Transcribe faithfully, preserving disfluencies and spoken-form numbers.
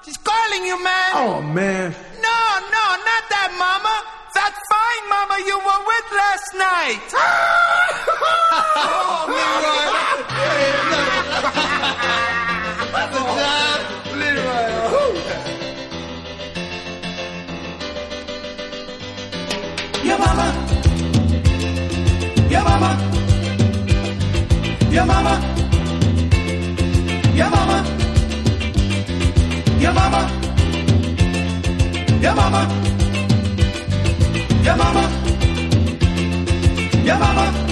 She's calling you, man. Oh, man. No, no, not that mama. That fine mama you were with last night. Oh, Leroy. That's a job, Leroy. Your mama. Your mama. Your mama. Your mama. Your mama. Your mama. Your mama. Your mama.